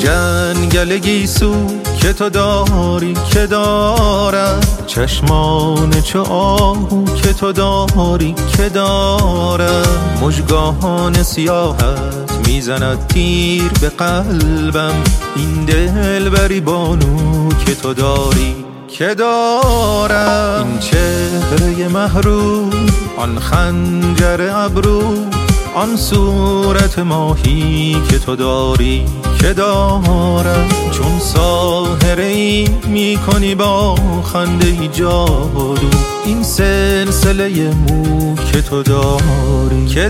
جنگل گیسو که تو داری که دارم، چشمان چو آهو که تو داری که دارم. مژگان سیاهت میزند تیر به قلبم، این دلبری بانو که تو داری که دارم. این چهره محروم، آن خنجر ابرو، آن صورت ماهی که تو داری که دارم. چون ساحره ای میکنی با خنده جادو، این سلسله مو که تو داری که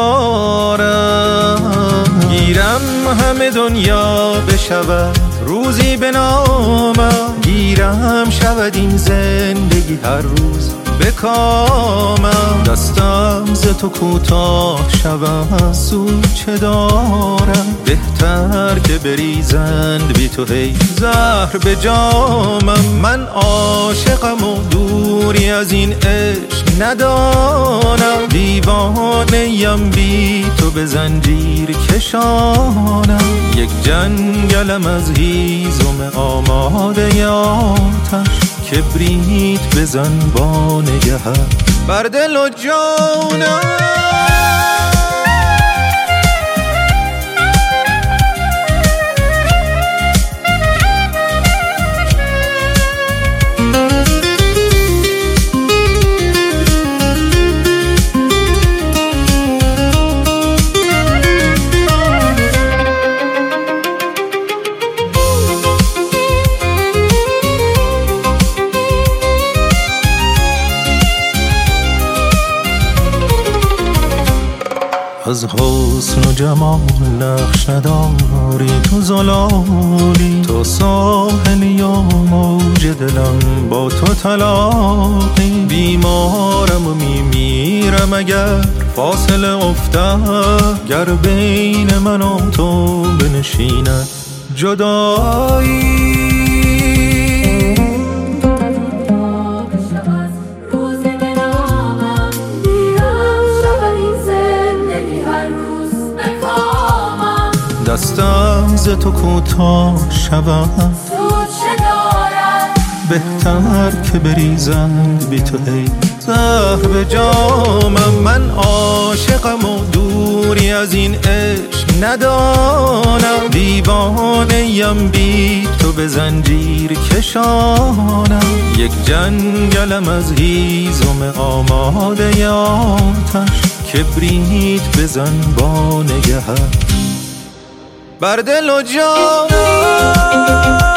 دارم. گیرم همه دنیا بشود روزی به نامم، گیرم شود این زندگی هر روز به کامم. دستم ز تو کوتاه شود سود چه دارم، بهتر که بریزند بی تو هی زهر به جامم. من عاشقم و دوری از این عشق ندانم، دیوانه‌ام بی تو به زنجیر کشانم. یک جنگلم از هیزم آماده آتش، کبریت بزن با نگهت بر دل و جانم. از حسن و جمال نقش نداری تو زلالی، تو ساحل یا موج دلم با تو تلاقی. بیمارم و میمیرم اگر فاصله افتد، گر بین من و تو بنشیند جدایی. دستم ز تو کوتاه شود سود چه دارم، بهتر که بریزند بی تو هی زهر به جامم. من عاشقم و دوری از این عشق ندانم، دیوانه‌ام بی تو به زنجیر کشانم. یک جنگلم از هیزم آماده آتش، کبریت بزن با نگهت بر دل و جان.